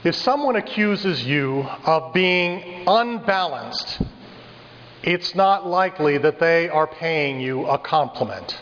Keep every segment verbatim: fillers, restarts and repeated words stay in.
If someone accuses you of being unbalanced, it's not likely that they are paying you a compliment.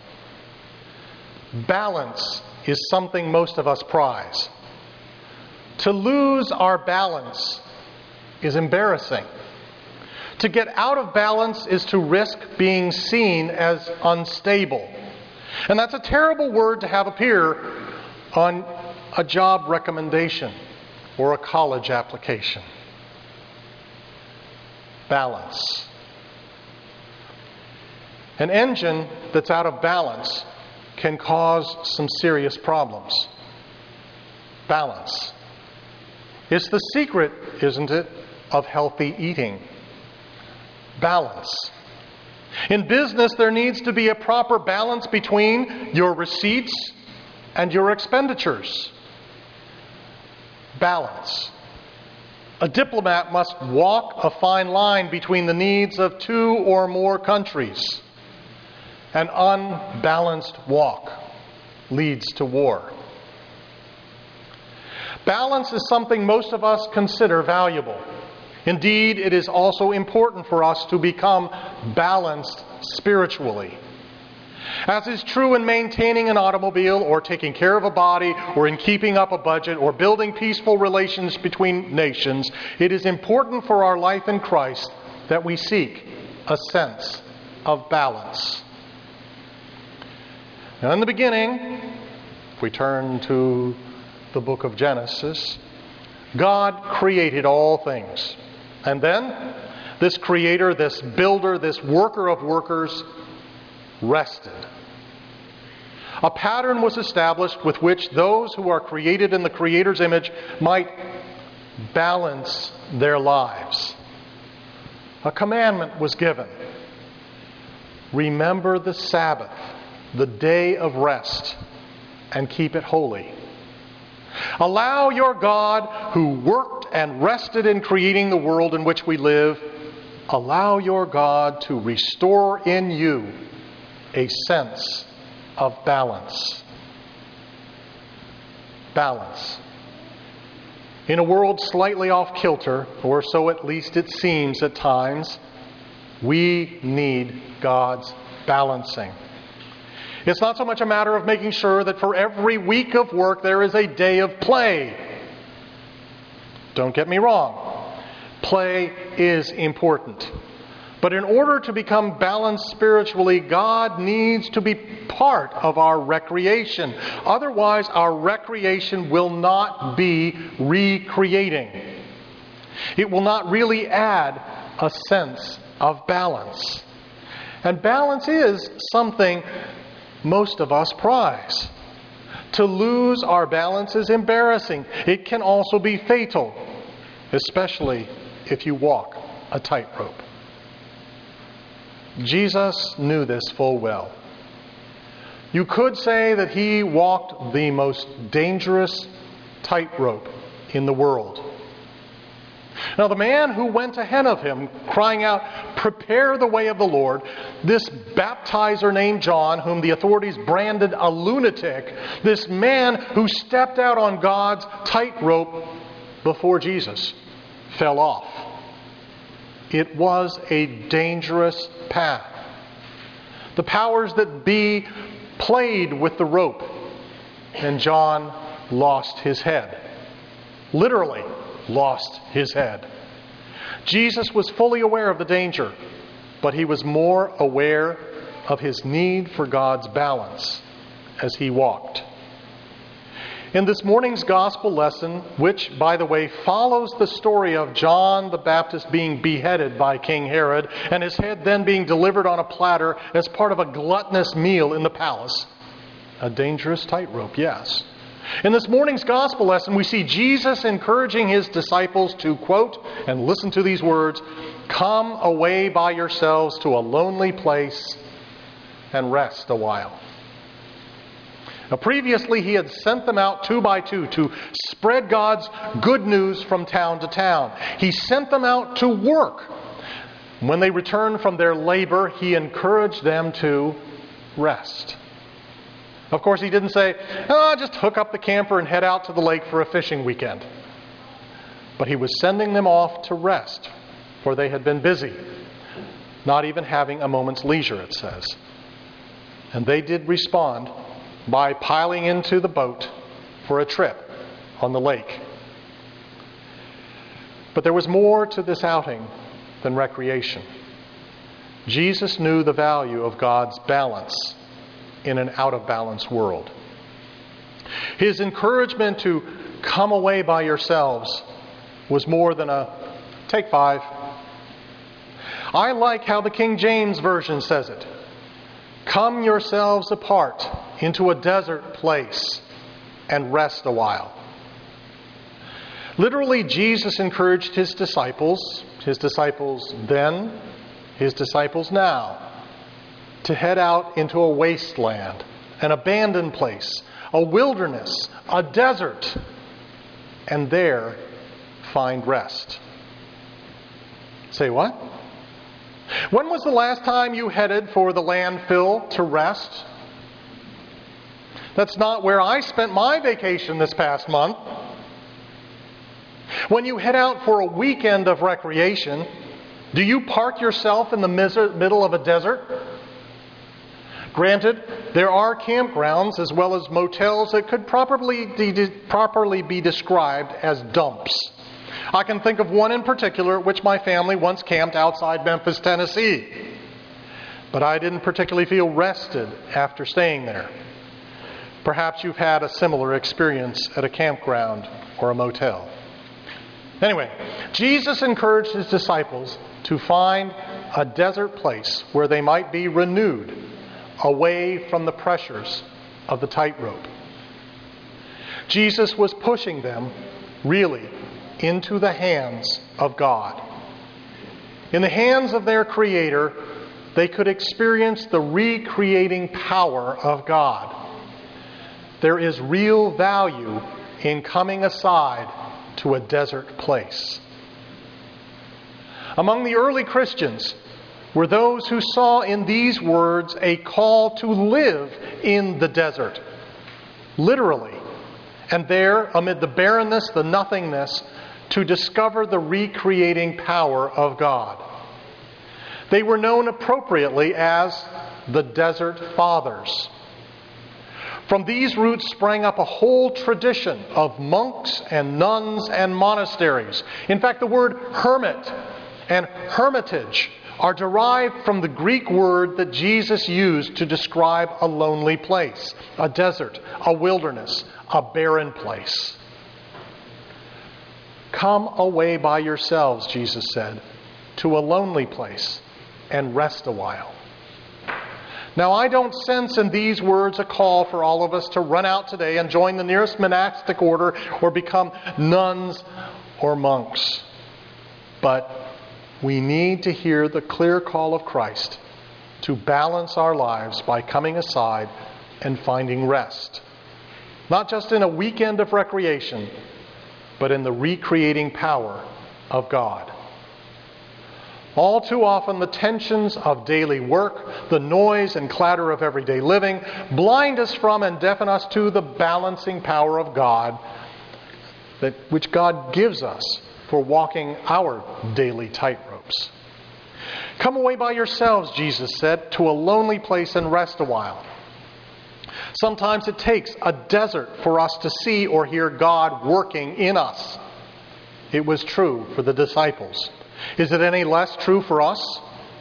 Balance is something most of us prize. To lose our balance is embarrassing. To get out of balance is to risk being seen as unstable. And that's a terrible word to have appear on a job recommendation or a college application. Balance. An engine that's out of balance can cause some serious problems. Balance. It's the secret, isn't it, of healthy eating. Balance. In business, there needs to be a proper balance between your receipts and your expenditures. Balance. A diplomat must walk a fine line between the needs of two or more countries. An unbalanced walk leads to war. Balance is something most of us consider valuable. Indeed, it is also important for us to become balanced spiritually. As is true in maintaining an automobile or taking care of a body or in keeping up a budget or building peaceful relations between nations, it is important for our life in Christ that we seek a sense of balance. Now, in the beginning, if we turn to the book of Genesis, God created all things. And then, this creator, this builder, this worker of workers, rested. A pattern was established with which those who are created in the Creator's image might balance their lives. A commandment was given. Remember the Sabbath, the day of rest, and keep it holy. Allow your God, who worked and rested in creating the world in which we live, allow your God to restore in you a sense of balance. Balance. In a world slightly off kilter, or so at least it seems at times, we need God's balancing. It's not so much a matter of making sure that for every week of work there is a day of play. Don't get me wrong. Play is important. But in order to become balanced spiritually, God needs to be part of our recreation. Otherwise, our recreation will not be recreating. It will not really add a sense of balance. And balance is something most of us prize. To lose our balance is embarrassing. It can also be fatal, especially if you walk a tightrope. Jesus knew this full well. You could say that he walked the most dangerous tightrope in the world. Now, the man who went ahead of him, crying out, "Prepare the way of the Lord," this baptizer named John, whom the authorities branded a lunatic, this man who stepped out on God's tightrope before Jesus, fell off. It was a dangerous path. The powers that be played with the rope, and John lost his head. Literally lost his head. Jesus was fully aware of the danger, but he was more aware of his need for God's balance as he walked. In this morning's gospel lesson, which, by the way, follows the story of John the Baptist being beheaded by King Herod and his head then being delivered on a platter as part of a gluttonous meal in the palace. A dangerous tightrope, yes. In this morning's gospel lesson, we see Jesus encouraging his disciples to, quote, and listen to these words, "Come away by yourselves to a lonely place and rest a while." Now, previously, he had sent them out two by two to spread God's good news from town to town. He sent them out to work. When they returned from their labor, he encouraged them to rest. Of course, he didn't say, oh, just hook up the camper and head out to the lake for a fishing weekend. but he was sending them off to rest, for they had been busy, not even having a moment's leisure, it says. And they did respond by piling into the boat for a trip on the lake. But there was more to this outing than recreation. Jesus knew the value of God's balance in an out-of-balance world. His encouragement to come away by yourselves was more than a take five. I like how the King James Version says it. Come yourselves apart into a desert place and rest a while. Literally, Jesus encouraged his disciples, his disciples then, his disciples now, to head out into a wasteland, an abandoned place, a wilderness, a desert, and there find rest. Say what? When was the last time you headed for the landfill to rest? That's not where I spent my vacation this past month. When you head out for a weekend of recreation, do you park yourself in the middle of a desert? Granted, there are campgrounds as well as motels that could properly, de- properly be described as dumps. I can think of one in particular at which my family once camped outside Memphis, Tennessee. But I didn't particularly feel rested after staying there. Perhaps you've had a similar experience at a campground or a motel. Anyway, Jesus encouraged his disciples to find a desert place where they might be renewed, away from the pressures of the tightrope. Jesus was pushing them, really, into the hands of God. In the hands of their Creator, they could experience the recreating power of God. There is real value in coming aside to a desert place. Among the early Christians were those who saw in these words a call to live in the desert, literally, and there, amid the barrenness, the nothingness, to discover the recreating power of God. They were known appropriately as the Desert Fathers. From these roots sprang up a whole tradition of monks and nuns and monasteries. In fact, the word hermit and hermitage are derived from the Greek word that Jesus used to describe a lonely place, a desert, a wilderness, a barren place. Come away by yourselves, Jesus said, to a lonely place and rest a while. Now, I don't sense in these words a call for all of us to run out today and join the nearest monastic order or become nuns or monks. But we need to hear the clear call of Christ to balance our lives by coming aside and finding rest. Not just in a weekend of recreation, but in the recreating power of God. All too often, the tensions of daily work, the noise and clatter of everyday living, blind us from and deafen us to the balancing power of God, that which God gives us for walking our daily tightropes. Come away by yourselves, Jesus said, to a lonely place and rest a while. Sometimes it takes a desert for us to see or hear God working in us. It was true for the disciples. Is it any less true for us?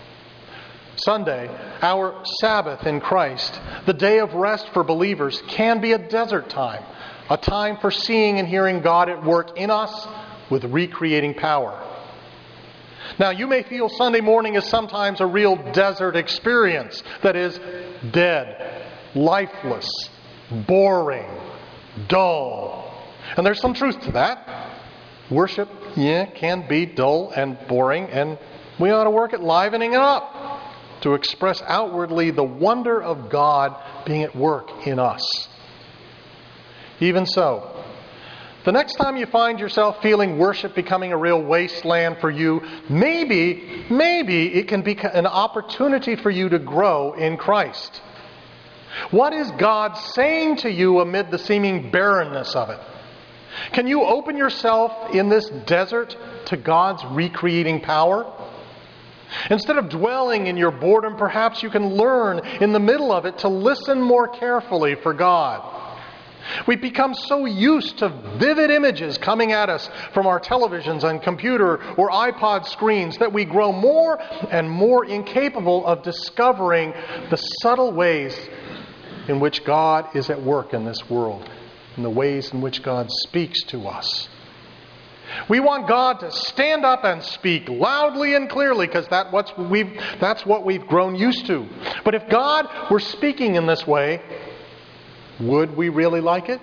Sunday, our Sabbath in Christ, the day of rest for believers, can be a desert time, a time for seeing and hearing God at work in us with recreating power. Now, you may feel Sunday morning is sometimes a real desert experience, that is, dead, lifeless, boring, dull. And there's some truth to that. Worship, yeah, can be dull and boring, and we ought to work at livening it up to express outwardly the wonder of God being at work in us. Even so, the next time you find yourself feeling worship becoming a real wasteland for you, maybe, maybe it can be an opportunity for you to grow in Christ. What is God saying to you amid the seeming barrenness of it? Can you open yourself in this desert to God's recreating power? Instead of dwelling in your boredom, perhaps you can learn in the middle of it to listen more carefully for God. We've become so used to vivid images coming at us from our televisions and computer or iPod screens that we grow more and more incapable of discovering the subtle ways in which God is at work in this world, and the ways in which God speaks to us. We want God to stand up and speak loudly and clearly because that what's we've, that's what we've grown used to. But if God were speaking in this way, would we really like it?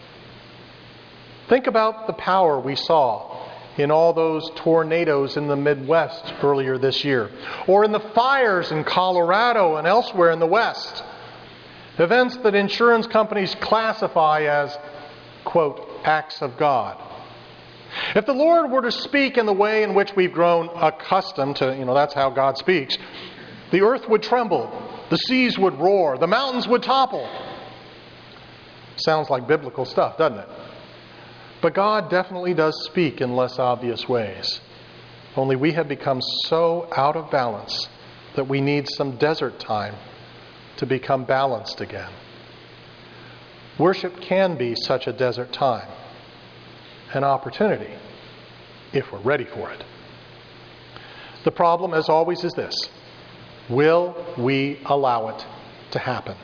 Think about the power we saw in all those tornadoes in the Midwest earlier this year, or in the fires in Colorado and elsewhere in the West. Events that insurance companies classify as, quote, acts of God. If the Lord were to speak in the way in which we've grown accustomed to, you know, that's how God speaks, the earth would tremble, the seas would roar, the mountains would topple. Sounds like biblical stuff, doesn't it? But God definitely does speak in less obvious ways. Only we have become so out of balance that we need some desert time to become balanced again. Worship can be such a desert time. An opportunity, if we're ready for it. The problem, as always, is this: will we allow it to happen?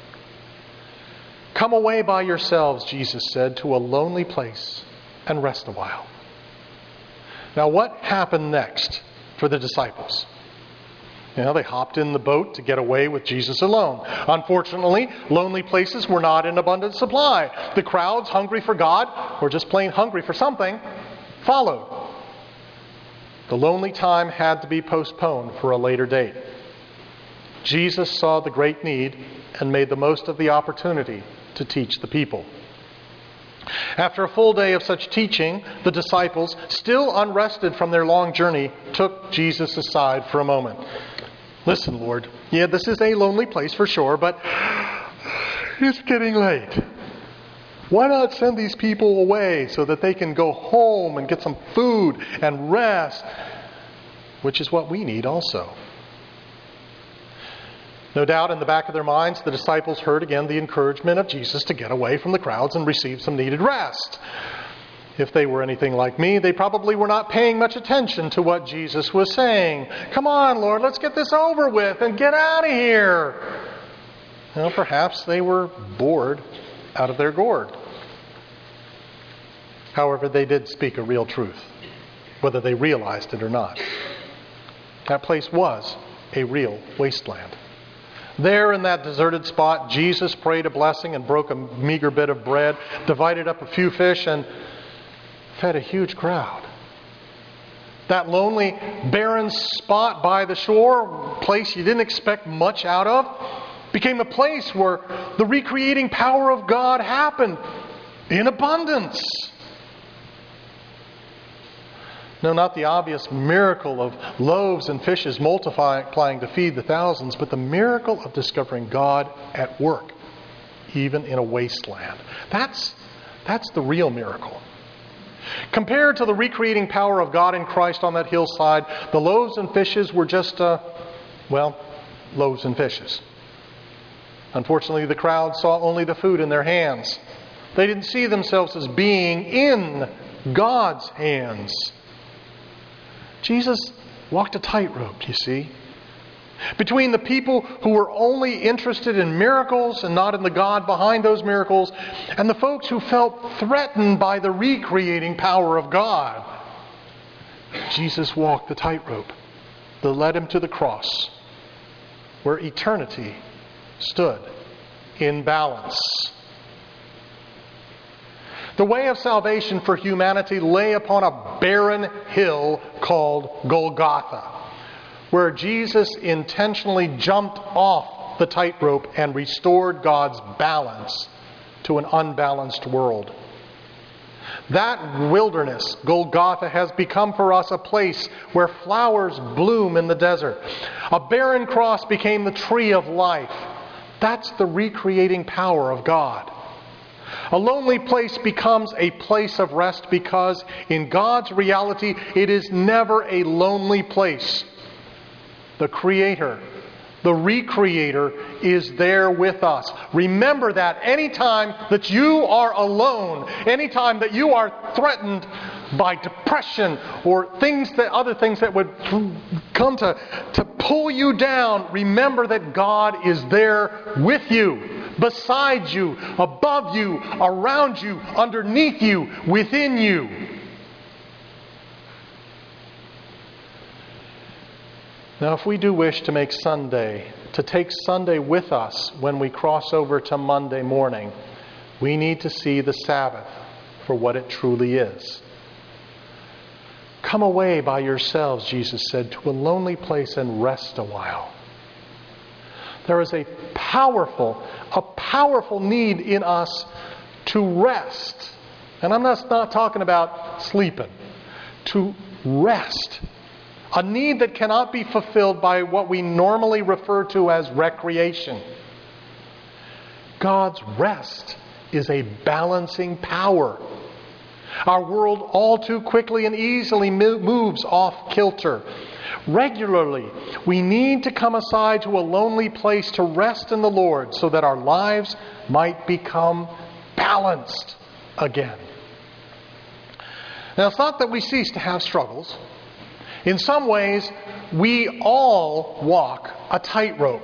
Come away by yourselves, Jesus said, to a lonely place and rest a while. Now, what happened next for the disciples? You know, they hopped in the boat to get away with Jesus alone. Unfortunately, lonely places were not in abundant supply. The crowds, hungry for God, or just plain hungry for something, followed. The lonely time had to be postponed for a later date. Jesus saw the great need and made the most of the opportunity to teach the people. After a full day of such teaching, the disciples, still unrested from their long journey, took Jesus aside for a moment. Listen, Lord, yeah, this is a lonely place for sure, but it's getting late. Why not send these people away so that they can go home and get some food and rest, which is what we need also. No doubt in the back of their minds, the disciples heard again the encouragement of Jesus to get away from the crowds and receive some needed rest. If they were anything like me, they probably were not paying much attention to what Jesus was saying. Come on, Lord, let's get this over with and get out of here. Well, perhaps they were bored out of their gourd. However, they did speak a real truth, whether they realized it or not. That place was a real wasteland. There in that deserted spot, Jesus prayed a blessing and broke a meager bit of bread, divided up a few fish, and fed a huge crowd. That lonely, barren spot by the shore, place you didn't expect much out of, became a place where the recreating power of God happened in abundance. No, not the obvious miracle of loaves and fishes multiplying to feed the thousands, but the miracle of discovering God at work, even in a wasteland. That's, that's the real miracle. Compared to the recreating power of God in Christ on that hillside, the loaves and fishes were just, uh, well, loaves and fishes. Unfortunately, the crowd saw only the food in their hands. They didn't see themselves as being in God's hands. Jesus walked a tightrope, you see, between the people who were only interested in miracles and not in the God behind those miracles, and the folks who felt threatened by the recreating power of God. Jesus walked the tightrope that led him to the cross, where eternity stood in balance. The way of salvation for humanity lay upon a barren hill called Golgotha, where Jesus intentionally jumped off the tightrope and restored God's balance to an unbalanced world. That wilderness, Golgotha, has become for us a place where flowers bloom in the desert. A barren cross became the tree of life. That's the recreating power of God. A lonely place becomes a place of rest because in God's reality, it is never a lonely place. The Creator, the Recreator, is there with us. Remember that anytime that you are alone, anytime that you are threatened by depression or things that other things that would come to, to pull you down, remember that God is there with you, beside you, above you, around you, underneath you, within you. Now, if we do wish to make Sunday, to take Sunday with us when we cross over to Monday morning, we need to see the Sabbath for what it truly is. Come away by yourselves, Jesus said, to a lonely place and rest a while. There is a powerful, a powerful need in us to rest. And I'm not, not talking about sleeping. To rest. A need that cannot be fulfilled by what we normally refer to as recreation. God's rest is a balancing power. Our world all too quickly and easily moves off kilter. Regularly, we need to come aside to a lonely place to rest in the Lord so that our lives might become balanced again. Now, it's not that we cease to have struggles. In some ways, we all walk a tightrope.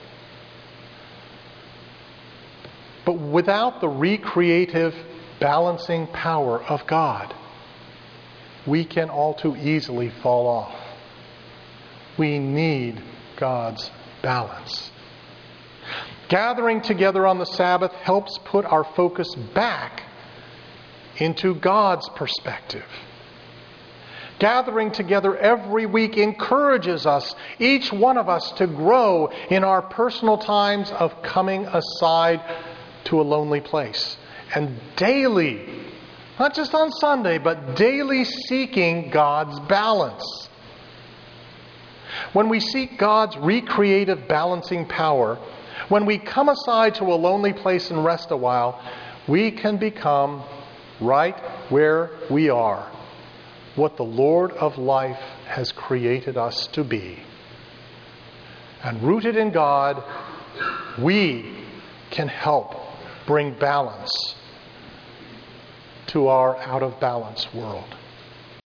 But without the recreative, balancing power of God, we can all too easily fall off. We need God's balance. Gathering together on the Sabbath helps put our focus back into God's perspective. Gathering together every week encourages us, each one of us, to grow in our personal times of coming aside to a lonely place. And daily, not just on Sunday, but daily seeking God's balance. When we seek God's recreative balancing power, when we come aside to a lonely place and rest a while, we can become, right where we are, what the Lord of life has created us to be. And rooted in God, we can help bring balance to our out of balance world.